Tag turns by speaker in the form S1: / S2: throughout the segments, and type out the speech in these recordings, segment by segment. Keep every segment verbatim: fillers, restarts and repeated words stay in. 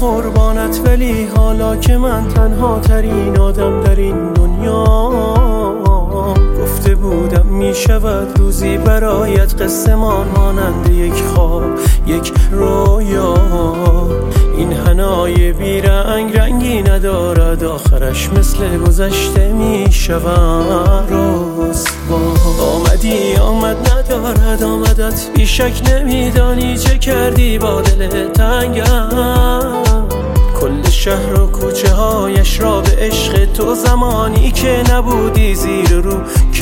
S1: قربانت، ولی حالا که من تنها ترین آدم در این دنیا، گفته بودم میشود روزی برایت قصه مان مانند یک خواب، یک رویا. این حنای بیرنگ رنگی ندارد، آخرش مثل گذشته میشود رسوا. آمدی آمد ندارد آمدت، بیشک نمیدانی چه کردی با دل تنگم. کل شهر و کوچه هایش را به عشق تو زمانی که نبودی زیر رو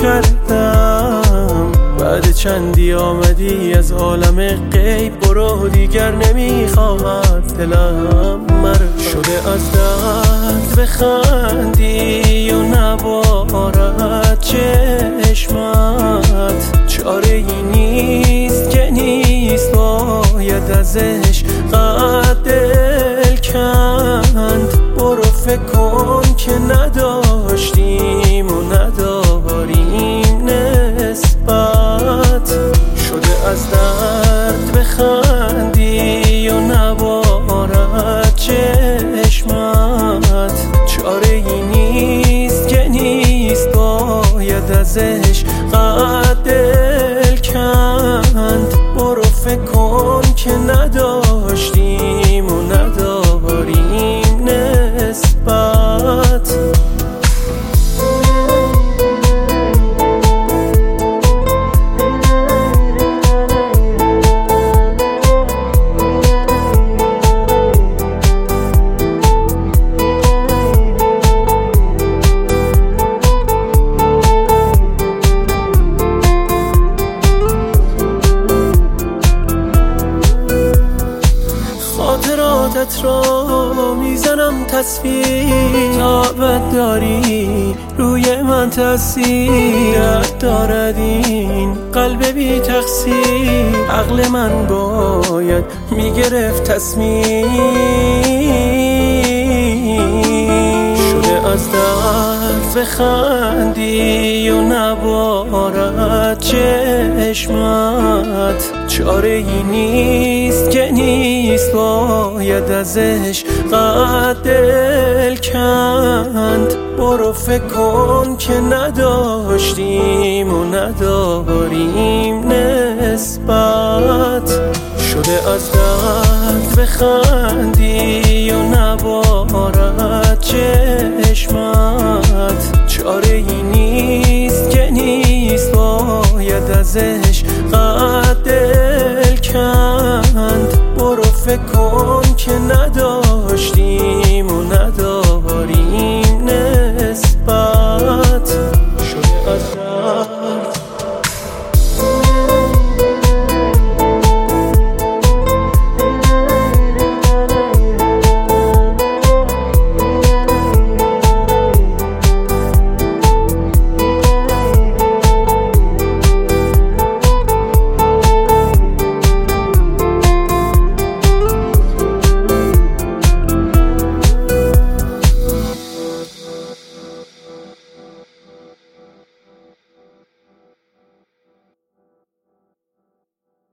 S1: کردم. بعد چندی آمدی از عالم غیب، برو دیگر نمیخواهد دلم مرا. شده از درد بخندی و نبارد چشمت، چاره ای نیست که نیست، باید ازش قد دل کند. برو فکر کن که نداشتیم و نداریم نسبت. شده از درد بخندی و نبارد چشمت، چاره ای نیست که نیست، باید ازش قد دل کند. برو فکر کن که نداشتیم و نداریم نسبت. خاطراتت را میزنم تصویر، تابت داری روی من تاثیر دارد این قلب بی تقصیر. عقل من باید میگرفت تصمیم. شده از درد بخندی و نبارد چشمت، چاره ای نیست که نیست، باید ازش قد دل کند. برو فکر کن که نداشتیم و نداریم نسبت. شده از درد بخندی و نبارد چشمت، چاره ای نیست که نیست، باید ازش قد دل کند. برو فکر کن که نداریم